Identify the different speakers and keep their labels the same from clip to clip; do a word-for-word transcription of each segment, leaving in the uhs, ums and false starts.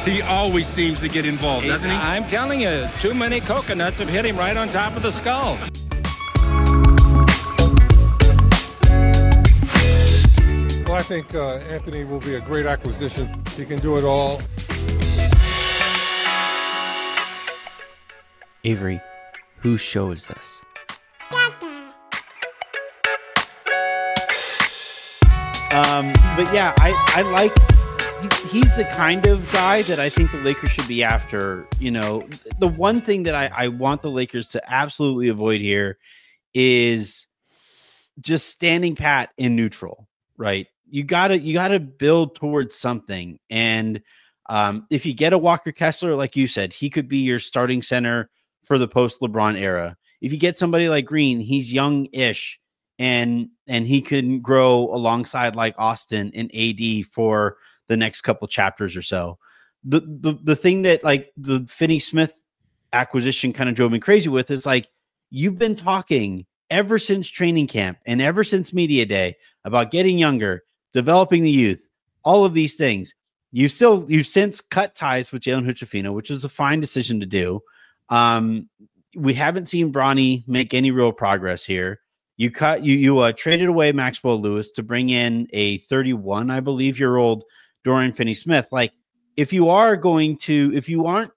Speaker 1: He always seems to get involved,
Speaker 2: he,
Speaker 1: doesn't he?
Speaker 2: I'm telling you, too many coconuts have hit him right on top of the skull.
Speaker 3: Well, I think uh, Anthony will be a great acquisition. He can do it all.
Speaker 4: Avery, whose show is this? Um, but yeah, I, I like, he's the kind of guy that I think the Lakers should be after. You know, the one thing that I, I want the Lakers to absolutely avoid here is just standing pat in neutral, right? You gotta, you gotta build towards something. And um, if you get a Walker Kessler, like you said, he could be your starting center for the post LeBron era. If you get somebody like Green, he's young-ish. And and he can grow alongside like Austin and A D for the next couple chapters or so. The the the thing that like the Finney-Smith acquisition kind of drove me crazy with is like you've been talking ever since training camp and ever since media day about getting younger, developing the youth, all of these things. You still you've since cut ties with Jalen Hood-Schifino, which was a fine decision to do. Um, we haven't seen Bronny make any real progress here. You cut you you uh, traded away Maxwell Lewis to bring in a thirty-one, I believe, year old Dorian Finney-Smith. Like, if you are going to, if you aren't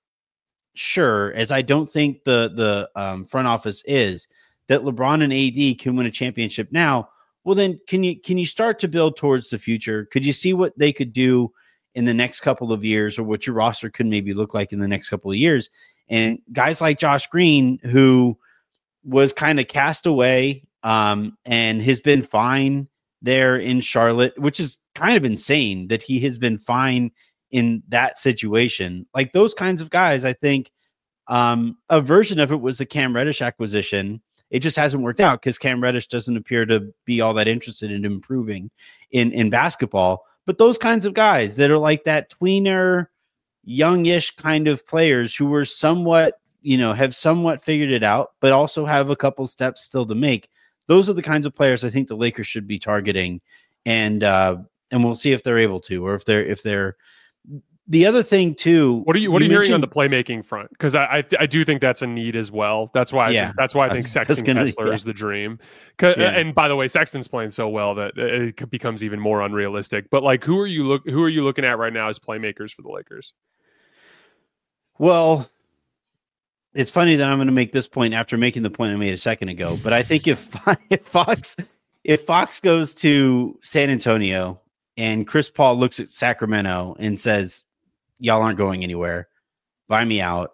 Speaker 4: sure, as I don't think the the um, front office is, that LeBron and A D can win a championship now, well, then can you can you start to build towards the future? Could you see what they could do in the next couple of years, or what your roster could maybe look like in the next couple of years? And guys like Josh Green, who was kind of cast away. Um, and has been fine there in Charlotte, which is kind of insane that he has been fine in that situation. Like those kinds of guys, I think um, a version of it was the Cam Reddish acquisition. It just hasn't worked out because Cam Reddish doesn't appear to be all that interested in improving in, in basketball. But those kinds of guys that are like that tweener, youngish kind of players who were somewhat, you know, have somewhat figured it out, but also have a couple steps still to make. Those are the kinds of players I think the Lakers should be targeting, and uh, and we'll see if they're able to, or if they're if they're. The other thing too.
Speaker 5: What are you What you are you hearing on the playmaking front? Because I, I I do think that's a need as well. That's why I
Speaker 4: yeah,
Speaker 5: think, that's why I think Sexton gonna, Kessler yeah. is the dream. Yeah. And by the way, Sexton's playing so well that it becomes even more unrealistic. But like, who are you look who are you looking at right now as playmakers for the Lakers?
Speaker 4: Well. It's funny that I'm going to make this point after making the point I made a second ago, but I think if if Fox if Fox goes to San Antonio and Chris Paul looks at Sacramento and says, "Y'all aren't going anywhere, buy me out,"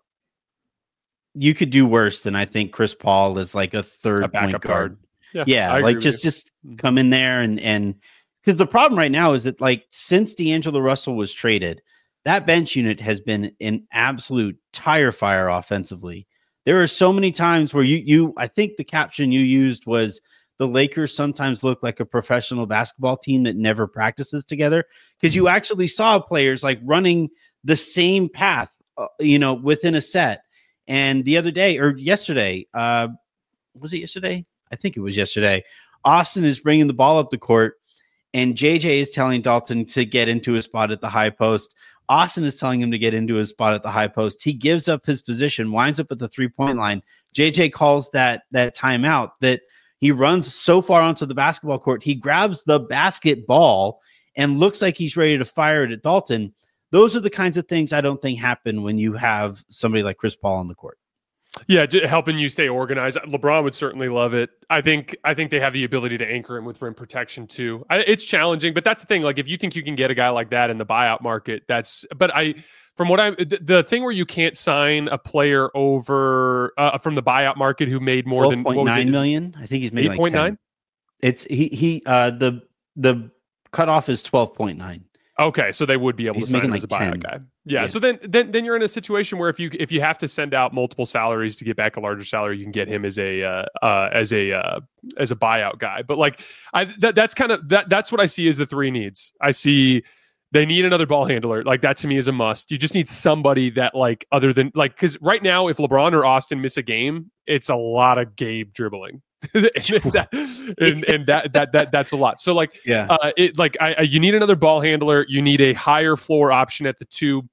Speaker 4: you could do worse than I think Chris Paul is like a third
Speaker 5: a
Speaker 4: point guard.
Speaker 5: guard. Yeah,
Speaker 4: yeah like just just come in there and and because the problem right now is that like since D'Angelo Russell was traded, that bench unit has been an absolute tire fire offensively. There are so many times where you, you, I think the caption you used was the Lakers sometimes look like a professional basketball team that never practices together, because you actually saw players like running the same path, uh, you know, within a set. And the other day or yesterday, uh, was it yesterday? I think it was yesterday. Austin is bringing the ball up the court and J J is telling Dalton to get into a spot at the high post. Austin is telling him to get into his spot at the high post. He gives up his position, winds up at the three-point line. J J calls that that timeout that he runs so far onto the basketball court. He grabs the basketball and looks like he's ready to fire it at Dalton. Those are the kinds of things I don't think happen when you have somebody like Chris Paul on the court.
Speaker 5: Yeah, helping you stay organized. LeBron would certainly love it. I think I think they have the ability to anchor him with rim protection too. I, it's challenging, but that's the thing. Like if you think you can get a guy like that in the buyout market, that's. But I, from what I, the, the thing where you can't sign a player over uh, from the buyout market who made more than what was
Speaker 4: nine
Speaker 5: it?
Speaker 4: million. I think he's made
Speaker 5: eight point nine.
Speaker 4: Like it's he he uh the the cutoff is twelve point nine.
Speaker 5: Okay, so they would be able
Speaker 4: He's
Speaker 5: to sign him
Speaker 4: like
Speaker 5: as a buyout
Speaker 4: ten.
Speaker 5: guy. Yeah,
Speaker 4: Yeah.
Speaker 5: so then, then then you're in a situation where if you if you have to send out multiple salaries to get back a larger salary, you can get him as a uh, uh, as a uh, as a buyout guy. But like, I that, that's kind of that that's what I see as the three needs. I see they need another ball handler. Like that to me is a must. You just need somebody that like other than like because right now if LeBron or Austin miss a game, it's a lot of Gabe dribbling. and, that, and, and that that that that's a lot. So like,
Speaker 4: yeah,
Speaker 5: uh, it like I, I you need another ball handler. You need a higher floor option at the two.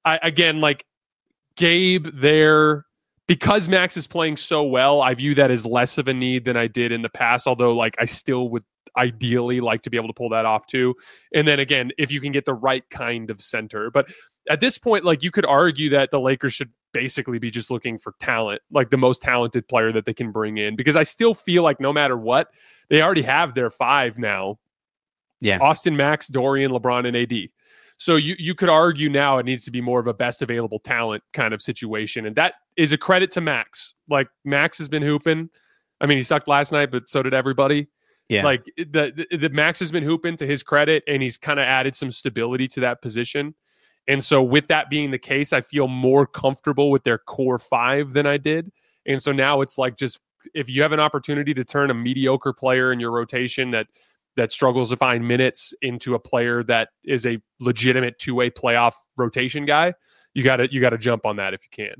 Speaker 5: I, again, like Gabe there, because Max is playing so well, I view that as less of a need than I did in the past, although like I still would ideally like to be able to pull that off too. And then again, if you can get the right kind of center. But at this point, like you could argue that the Lakers should basically be just looking for talent, like the most talented player that they can bring in, because I still feel like no matter what, they already have their five now.
Speaker 4: Yeah.
Speaker 5: Austin, Max, Dorian, LeBron, and A D. So you you could argue now it needs to be more of a best available talent kind of situation. And that is a credit to Max. Like Max has been hooping. I mean, he sucked last night, but so did everybody.
Speaker 4: Yeah.
Speaker 5: Like the, the, the Max has been hooping to his credit, and he's kind of added some stability to that position. And so with that being the case, I feel more comfortable with their core five than I did. And so now it's like, just if you have an opportunity to turn a mediocre player in your rotation that that struggles to find minutes into a player that is a legitimate two-way playoff rotation guy, you gotta you gotta jump on that if you can.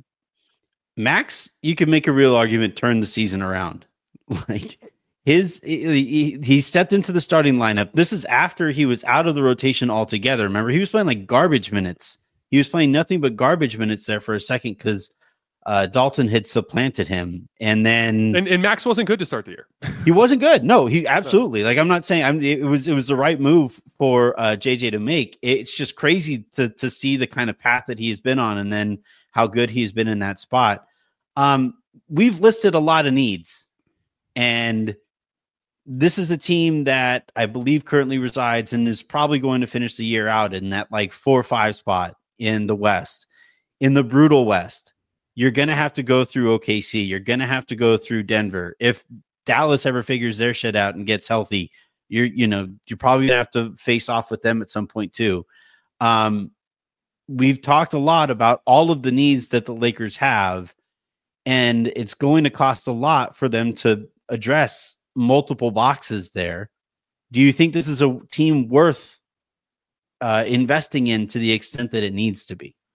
Speaker 4: Max, you can make a real argument, turn the season around. Like his he, he stepped into the starting lineup. This is after he was out of the rotation altogether. Remember, he was playing like garbage minutes. He was playing nothing but garbage minutes there for a second because uh, Dalton had supplanted him, and then
Speaker 5: and, and Max wasn't good to start the year.
Speaker 4: He wasn't good. No, he absolutely. Like I'm not saying I'm. It was it was the right move for uh, J J to make. It's just crazy to to see the kind of path that he has been on, and then how good he's been in that spot. Um, we've listed a lot of needs, and this is a team that I believe currently resides and is probably going to finish the year out in that like four or five spot in the West, in the brutal West. You're going to have to go through O K C. You're going to have to go through Denver. If Dallas ever figures their shit out and gets healthy, you're, you know, you're probably gonna have to face off with them at some point too. Um, we've talked a lot about all of the needs that the Lakers have, and it's going to cost a lot for them to address multiple boxes there. Do you think this is a team worth uh, investing in to the extent that it needs to be?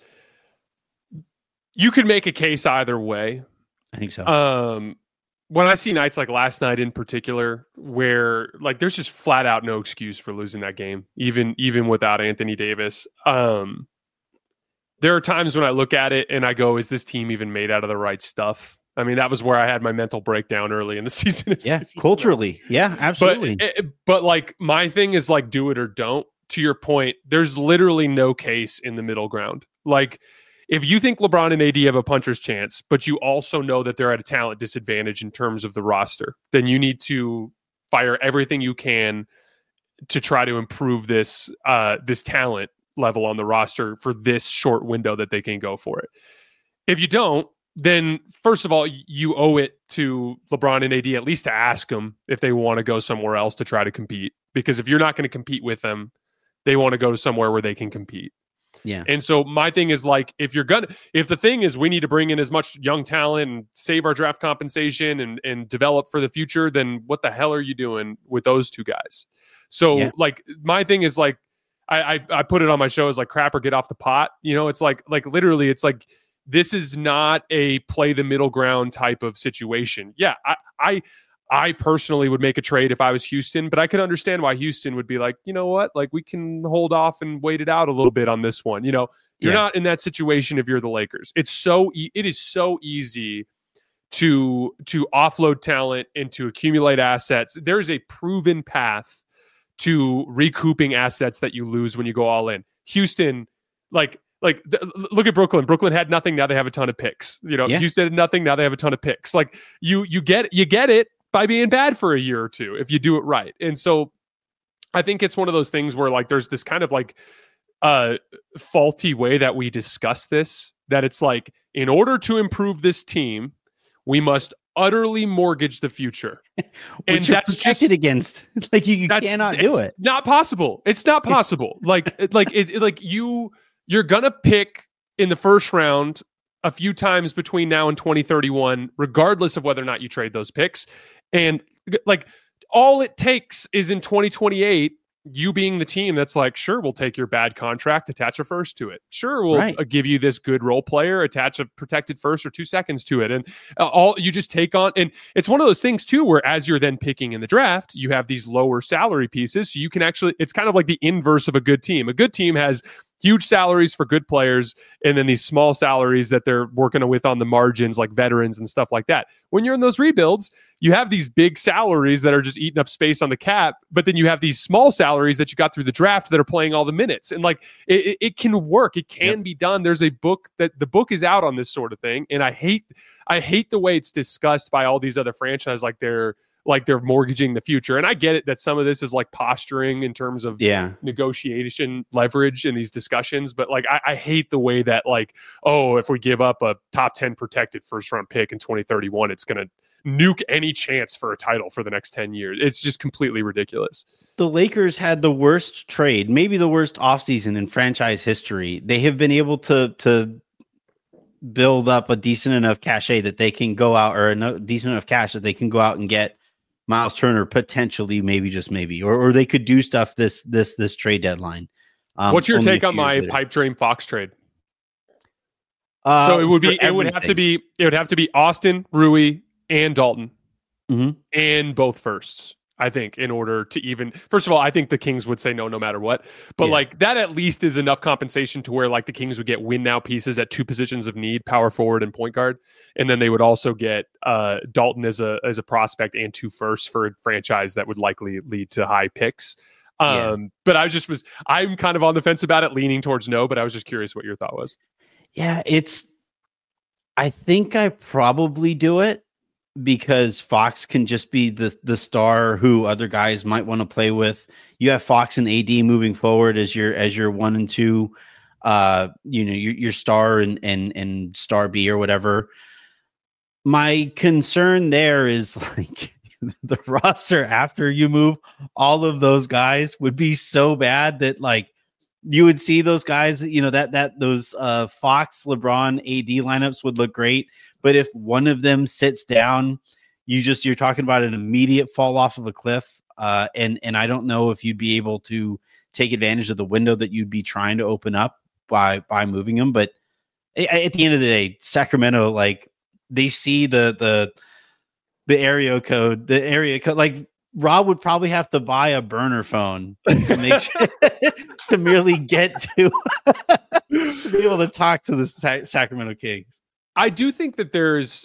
Speaker 5: You could make a case either way.
Speaker 4: I think so.
Speaker 5: Um, when I see nights like last night in particular, where like there's just flat out no excuse for losing that game, even even without Anthony Davis. Um, there are times when I look at it and I go, "Is this team even made out of the right stuff?" I mean, that was where I had my mental breakdown early in the season.
Speaker 4: Yeah, culturally. Yeah, absolutely.
Speaker 5: But, but like my thing is like do it or don't. To your point, there's literally no case in the middle ground. Like if you think LeBron and A D have a puncher's chance, but you also know that they're at a talent disadvantage in terms of the roster, then you need to fire everything you can to try to improve this uh, this talent level on the roster for this short window that they can go for it. If you don't, then first of all, you owe it to LeBron and A D at least to ask them if they want to go somewhere else to try to compete. Because if you're not going to compete with them, they want to go to somewhere where they can compete.
Speaker 4: Yeah.
Speaker 5: And so my thing is like, if you're gonna, if the thing is we need to bring in as much young talent and save our draft compensation and, and develop for the future, then what the hell are you doing with those two guys? So yeah. like my thing is like, I, I I put it on my show as like crap or get off the pot. You know, it's like, like literally it's like, this is not a play the middle ground type of situation. Yeah. I, I, I personally would make a trade if I was Houston, but I could understand why Houston would be like, you know what, like we can hold off and wait it out a little bit on this one. You know, you're yeah. not in that situation if you're the Lakers. It's so, e- it is so easy to, to offload talent and to accumulate assets. There's a proven path to recouping assets that you lose when you go all in. Houston, like, Like, th- look at Brooklyn. Brooklyn had nothing. Now they have a ton of picks. You know, yeah. Houston had nothing. Now they have a ton of picks. Like, you, you get, you get it by being bad for a year or two if you do it right. And so, I think it's one of those things where like there's this kind of like uh, faulty way that we discuss this. That it's like, in order to improve this team, we must utterly mortgage the future,
Speaker 4: and that's protected just against. Like you, you cannot do it.
Speaker 5: Not possible. It's not possible. like, like, it, like you. You're going to pick in the first round a few times between now and twenty thirty-one, regardless of whether or not you trade those picks. And like all it takes is in twenty twenty-eight, you being the team that's like, sure, we'll take your bad contract, attach a first to it. Sure, we'll right. give you this good role player, attach a protected first or two seconds to it. And uh, all you just take on. And it's one of those things too, where as you're then picking in the draft, you have these lower salary pieces. So you can actually, it's kind of like the inverse of a good team. A good team has huge salaries for good players, and then these small salaries that they're working with on the margins, like veterans and stuff like that. When you're in those rebuilds, you have these big salaries that are just eating up space on the cap, but then you have these small salaries that you got through the draft that are playing all the minutes. And like, it, it can work. It can yep. be done. There's a book that the book is out on this sort of thing. And I hate, I hate the way it's discussed by all these other franchises. Like they're, like they're mortgaging the future. And I get it that some of this is like posturing in terms of
Speaker 4: yeah.
Speaker 5: negotiation leverage in these discussions. But like, I, I hate the way that like, oh, if we give up a top ten protected first round pick in twenty thirty-one, it's going to nuke any chance for a title for the next ten years. It's just completely ridiculous.
Speaker 4: The Lakers had the worst trade, maybe the worst offseason in franchise history. They have been able to, to build up a decent enough cachet that they can go out, or a decent enough cash that they can go out and get Miles Turner, potentially, maybe just maybe, or or they could do stuff this this this trade deadline. Um,
Speaker 5: What's your take on my later. pipe dream Fox trade?
Speaker 4: Uh,
Speaker 5: so it would be it would have to be it would have to be Austin, Rui, and Dalton,
Speaker 4: mm-hmm.
Speaker 5: and both firsts. I think in order to even, first of all, I think the Kings would say no, no matter what. But yeah. like that at least is enough compensation to where like the Kings would get win now pieces at two positions of need, power forward and point guard. And then they would also get uh, Dalton as a as a prospect and two firsts for a franchise that would likely lead to high picks. Um, yeah. But I just was, I'm kind of on the fence about it, leaning towards no, but I was just curious what your thought was.
Speaker 4: Yeah, it's, I think I probably do it, because Fox can just be the the star who other guys might want to play with. You have Fox and A D moving forward as your as your one and two, uh, you know, your, your star and and and star B or whatever. My concern there is like the roster after you move all of those guys would be so bad that like you would see those guys, you know, that that those uh, Fox, LeBron, A D lineups would look great. But if one of them sits down, you just you're talking about an immediate fall off of a cliff. Uh, and and I don't know if you'd be able to take advantage of the window that you'd be trying to open up by by moving them. But at the end of the day, Sacramento, like they see the the the area code, the area code, like. Rob would probably have to buy a burner phone to make sure to merely get to, to be able to talk to the Sa- Sacramento Kings.
Speaker 5: I do think that there's,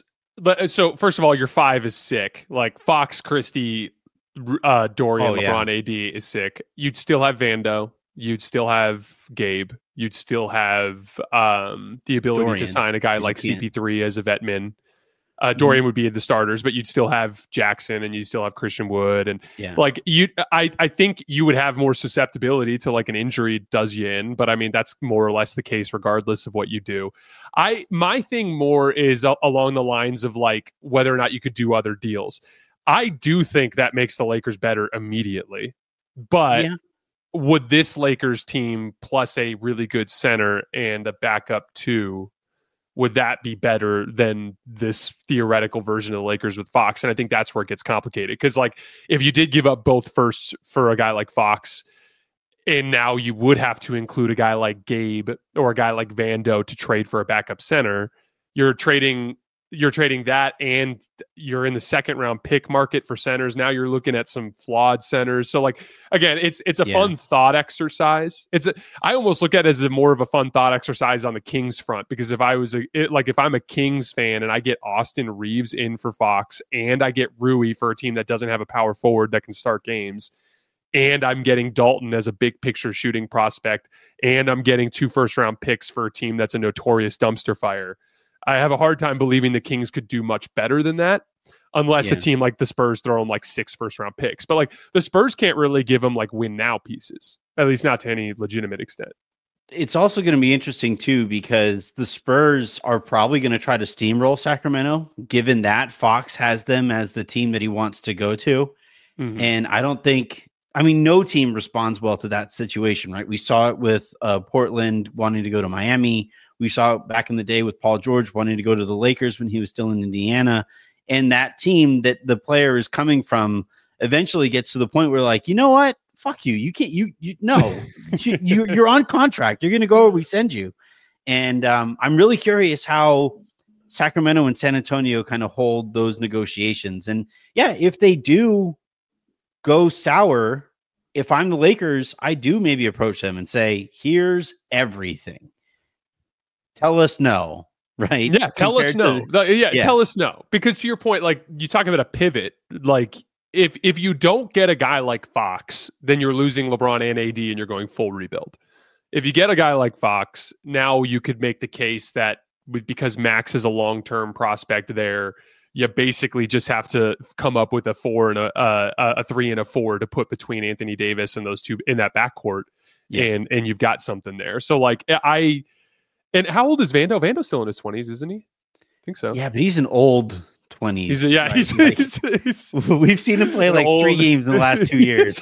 Speaker 5: so first of all, your five is sick. Like Fox, Christie, uh, Dorian,
Speaker 4: oh,
Speaker 5: LeBron,
Speaker 4: yeah.
Speaker 5: A D is sick. You'd still have Vando. You'd still have Gabe. You'd still have um, the ability
Speaker 4: Dorian.
Speaker 5: to sign a guy like C P three as a vet min. Uh, Dorian would be the starters, but you'd still have Jackson and you still have Christian Wood. And
Speaker 4: yeah.
Speaker 5: like you, I, I think you would have more susceptibility to like an injury does you in, but I mean, that's more or less the case regardless of what you do. I, my thing more is uh, along the lines of like whether or not you could do other deals. I do think that makes the Lakers better immediately, but
Speaker 4: yeah.
Speaker 5: would this Lakers team plus a really good center and a backup two, would that be better than this theoretical version of the Lakers with Fox? And I think that's where it gets complicated. Because, like, if you did give up both firsts for a guy like Fox, and now you would have to include a guy like Gabe or a guy like Vando to trade for a backup center, you're trading you're trading that, and you're in the second round pick market for centers. Now you're looking at some flawed centers. So like, again, it's, it's a
Speaker 4: yeah.
Speaker 5: fun thought exercise. It's a, I almost look at it as a more of a fun thought exercise on the Kings front, because if I was a, it, like, if I'm a Kings fan and I get Austin Reeves in for Fox and I get Rui for a team that doesn't have a power forward that can start games, and I'm getting Dalton as a big picture shooting prospect, and I'm getting two first round picks for a team that's a notorious dumpster fire, I have a hard time believing the Kings could do much better than that, unless
Speaker 4: yeah.
Speaker 5: a team like the Spurs throw them like six first round picks. But like the Spurs can't really give them like win now pieces, at least not to any legitimate extent.
Speaker 4: It's also going to be interesting too, because the Spurs are probably going to try to steamroll Sacramento, given that Fox has them as the team that he wants to go to.
Speaker 5: Mm-hmm.
Speaker 4: And I don't think, I mean, no team responds well to that situation, right? We saw it with uh, Portland wanting to go to Miami. We saw it back in the day with Paul George wanting to go to the Lakers when he was still in Indiana. And that team that the player is coming from eventually gets to the point where, like, you know what? Fuck you. You can't, you, you, no, you, you, you're on contract. You're going to go where we send you. And um, I'm really curious how Sacramento and San Antonio kind of hold those negotiations. And yeah, if they do go sour if I'm the Lakers, I do maybe approach them and say, here's everything. Tell us no, right?
Speaker 5: Yeah, tell us no.
Speaker 4: To,
Speaker 5: The, yeah,
Speaker 4: yeah,
Speaker 5: tell us no. Because to your point, like you talk about a pivot, like if if you don't get a guy like Fox, then you're losing LeBron and A D and you're going full rebuild. If you get a guy like Fox, now you could make the case that because Max is a long-term prospect there, you basically just have to come up with a four and a uh, a three and a four to put between Anthony Davis and those two in that backcourt, yeah. and and you've got something there. So like I, and how old is Vando? Vando's still in his twenties, isn't he? I think so.
Speaker 4: Yeah, but he's an old twenties.
Speaker 5: He's a, yeah,
Speaker 4: right?
Speaker 5: he's,
Speaker 4: like,
Speaker 5: he's, he's
Speaker 4: we've seen him play like old. three games in the last two years.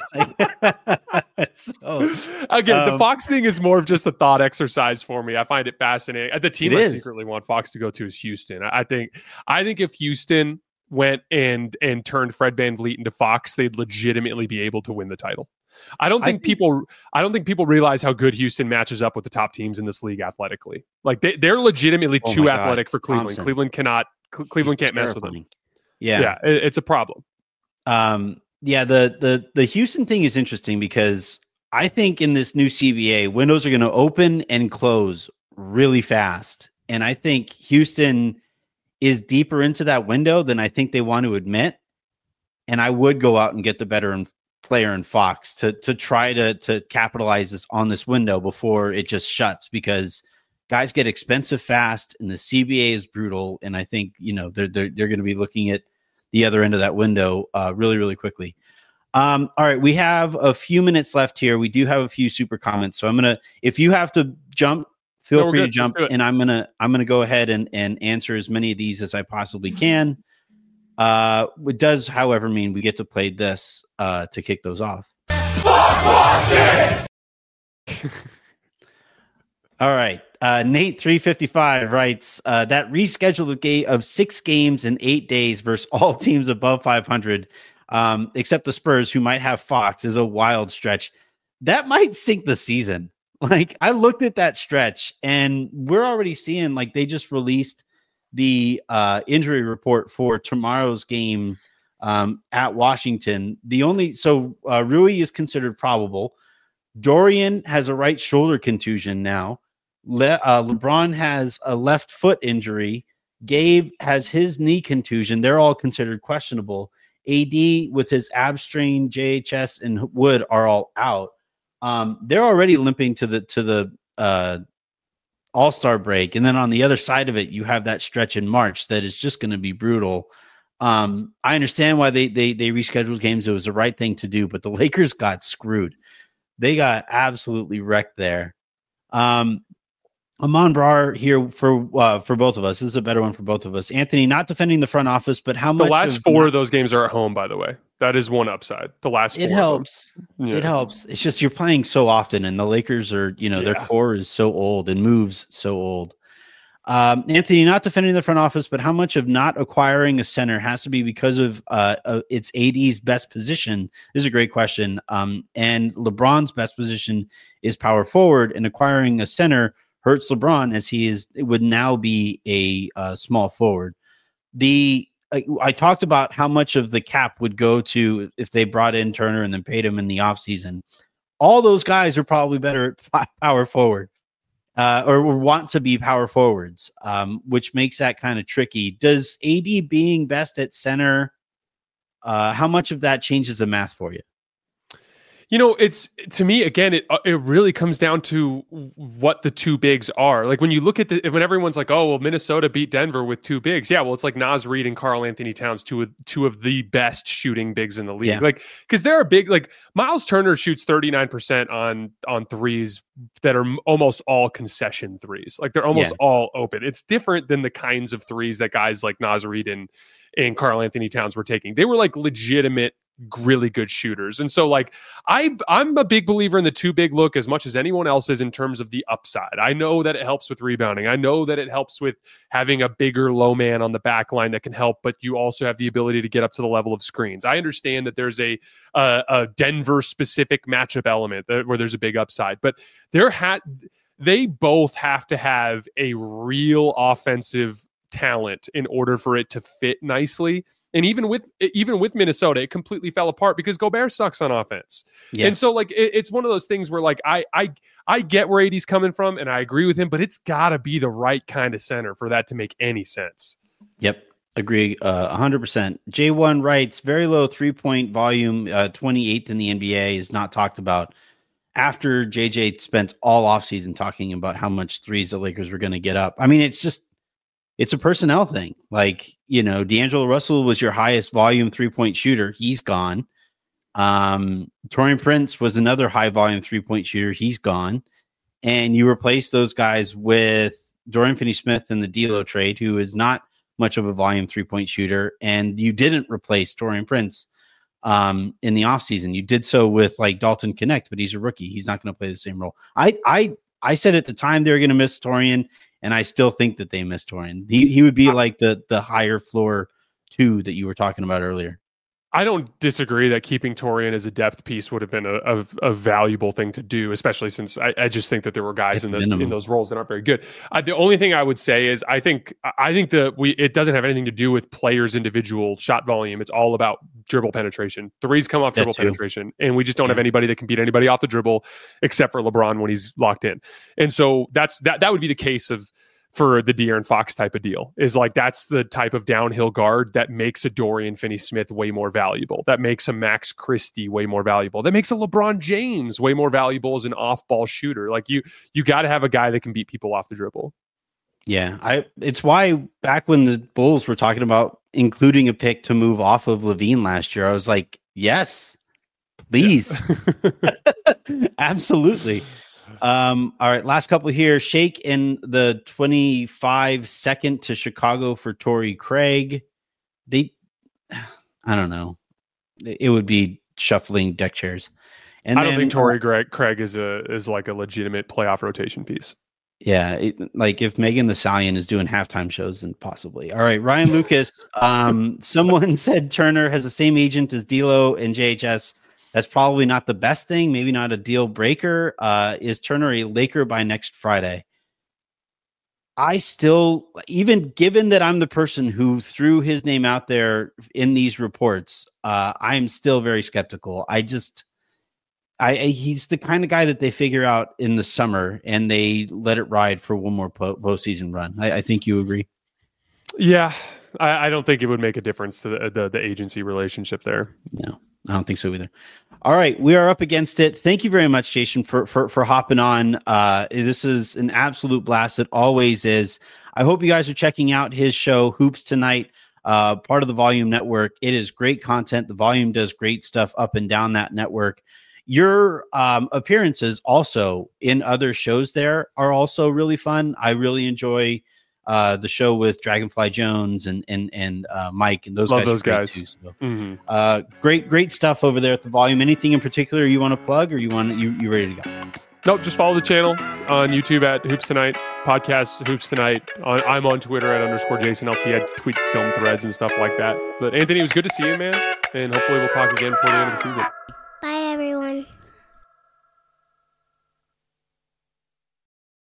Speaker 4: so
Speaker 5: again,
Speaker 4: um,
Speaker 5: the Fox thing is more of just a thought exercise for me. I find it fascinating. The team I is. secretly want Fox to go to is Houston. I think I think if Houston went and and turned Fred VanVleet into Fox, they'd legitimately be able to win the title. I don't think, I think people I don't think people realize how good Houston matches up with the top teams in this league athletically. Like they, they're legitimately oh too athletic God. for Cleveland.
Speaker 4: Thompson.
Speaker 5: Cleveland cannot Cleveland
Speaker 4: He's
Speaker 5: can't terrifying. mess with them.
Speaker 4: Yeah.
Speaker 5: Yeah, it, it's a problem.
Speaker 4: Um, yeah, the the the Houston thing is interesting because I think in this new C B A, windows are going to open and close really fast. And I think Houston is deeper into that window than I think they want to admit. And I would go out and get the better in, player in Fox to to try to to capitalize this on this window before it just shuts, because guys get expensive fast and the C B A is brutal. And I think, you know, they're, they're, they're going to be looking at the other end of that window uh, really, really quickly. Um, all right. We have a few minutes left here. We do have a few super comments. So I'm going to, if you have to jump, feel
Speaker 5: no,
Speaker 4: free
Speaker 5: good.
Speaker 4: to jump, and I'm going to, I'm going to go ahead and, and answer as many of these as I possibly can. Uh, it does, however, mean we get to play this uh, to kick those off. All right. Uh, Nate three fifty-five writes uh, that rescheduled game of six games in eight days versus all teams above five hundred, um, except the Spurs, who might have Fox, is a wild stretch. That might sink the season. Like, I looked at that stretch, and we're already seeing, like, they just released the uh, injury report for tomorrow's game um, at Washington. The only so uh, Rui is considered probable. Dorian has a right shoulder contusion now. Le- uh, LeBron has a left foot injury. Gabe has his knee contusion. They're all considered questionable. A D with his ab strain, J H S, and Wood are all out. Um, they're already limping to the to the uh, All-Star break, and then on the other side of it, you have that stretch in March that is just going to be brutal. Um, I understand why they they they rescheduled games. It was the right thing to do, but the Lakers got screwed. They got absolutely wrecked there. Um, Amon Brar here for uh, for both of us. This is a better one for both of us. Anthony, not defending the front office, but how much
Speaker 5: the last
Speaker 4: of
Speaker 5: four
Speaker 4: not-
Speaker 5: of those games are at home, by the way. That is one upside. The last four
Speaker 4: it helps.
Speaker 5: Yeah.
Speaker 4: It helps. It's just you're playing so often, and the Lakers are, you know, yeah. their core is so old and moves so old. Um, Anthony, not defending the front office, but how much of not acquiring a center has to be because of uh, uh, its A D's best position? This is a great question. Um, and LeBron's best position is power forward, and acquiring a center hurts LeBron, as he is it would now be a uh, small forward. The I, I talked about how much of the cap would go to if they brought in Turner and then paid him in the offseason. All those guys are probably better at power forward. Uh, or, or want to be power forwards, um, which makes that kind of tricky. Does A D being best at center, uh, how much of that changes the math for you?
Speaker 5: You know, it's to me, again, it it really comes down to what the two bigs are. Like when you look at the, when everyone's like, oh, well, Minnesota beat Denver with two bigs. Yeah, well, it's like Naz Reid and Karl Anthony Towns, two of, two of the best shooting bigs in the league. Yeah. Like, because there are big, like Miles Turner shoots thirty-nine percent on, on threes that are almost all concession threes. Like they're almost yeah. all open. It's different than the kinds of threes that guys like Naz Reid and, and Karl Anthony Towns were taking. They were like legitimate, really good shooters. And so like I I'm a big believer in the two big look as much as anyone else is in terms of the upside. I know that it helps with rebounding. I know that it helps with having a bigger low man on the back line that can help, but you also have the ability to get up to the level of screens. I understand that there's a uh, a Denver specific matchup element that, where there's a big upside, but there had they both have to have a real offensive talent in order for it to fit nicely. And even with even with Minnesota, it completely fell apart because Gobert sucks on offense. Yeah. And so like it, it's one of those things where like I I I get where A D's coming from and I agree with him, but it's got to be the right kind of center for that to make any sense.
Speaker 4: Yep. Agree uh, one hundred percent. J one writes, very low three-point volume, uh, twenty-eighth in the N B A is not talked about after J J spent all offseason talking about how much threes the Lakers were going to get up. I mean, it's just, it's a personnel thing. Like, you know, D'Angelo Russell was your highest volume three-point shooter. He's gone. Um, Taurean Prince was another high-volume three-point shooter. He's gone. And you replace those guys with Dorian Finney-Smith in the D'Lo trade, who is not much of a volume three-point shooter, and you didn't replace Taurean Prince um, in the offseason. You did so with like Dalton Connect, but he's a rookie. He's not going to play the same role. I I I said at the time they were going to miss Taurean, and I still think that they missed Taurean. He he would be like the the higher floor two that you were talking about earlier.
Speaker 5: I don't disagree that keeping Taurean as a depth piece would have been a, a, a valuable thing to do, especially since I, I just think that there were guys in the in those roles that aren't very good. I, the only thing I would say is I think I think that we it doesn't have anything to do with players' individual shot volume. It's all about dribble penetration. Threes come off dribble penetration, and we just don't yeah. have anybody that can beat anybody off the dribble except for LeBron when he's locked in. And so that's that that would be the case of. For the De'Aaron Fox type of deal is like, that's the type of downhill guard that makes a Dorian Finney-Smith way more valuable. That makes a Max Christie way more valuable. That makes a LeBron James way more valuable as an off-ball shooter. Like you, you got to have a guy that can beat people off the dribble.
Speaker 4: Yeah. I, it's why back when the Bulls were talking about including a pick to move off of Levine last year, I was like, yes, please. Yeah. Absolutely. Um, all right, last couple here. Shake in the twenty-five second to Chicago for Torrey Craig. They, I don't know. It would be shuffling deck chairs. And
Speaker 5: I don't
Speaker 4: then,
Speaker 5: think Torrey Craig, Craig is a is like a legitimate playoff rotation piece.
Speaker 4: Yeah, it, like if Megan Thee Stallion is doing halftime shows, then possibly. All right, Ryan Lucas. Um, someone said Turner has the same agent as D'Lo and J H S. That's probably not the best thing, maybe not a deal breaker. Uh, is Turner a Laker by next Friday? I still, even given that I'm the person who threw his name out there in these reports, uh, I'm still very skeptical. I just, I, I he's the kind of guy that they figure out in the summer and they let it ride for one more po- postseason run. I, I think you agree.
Speaker 5: Yeah, I, I don't think it would make a difference to the, the the agency relationship there.
Speaker 4: No. I don't think so either. All right, we are up against it. Thank you very much, Jason, for for for hopping on. Uh, this is an absolute blast. It always is. I hope you guys are checking out his show, Hoops Tonight, uh, part of the Volume Network. It is great content. The Volume does great stuff up and down that network. Your um, appearances also in other shows there are also really fun. I really enjoy Uh, the show with Dragonfly Jones and and and uh, Mike and those
Speaker 5: Love
Speaker 4: guys.
Speaker 5: those guys.
Speaker 4: Too, so.
Speaker 5: Mm-hmm.
Speaker 4: uh, great, great stuff over there at the Volume. Anything in particular you want to plug, or you want you you ready to go?
Speaker 5: Nope. Just follow the channel on YouTube at Hoops Tonight. Podcast Hoops Tonight. On, I'm on Twitter at underscore Jason L T. I tweet film threads and stuff like that. But Anthony, it was good to see you, man. And hopefully we'll talk again before the end of the season.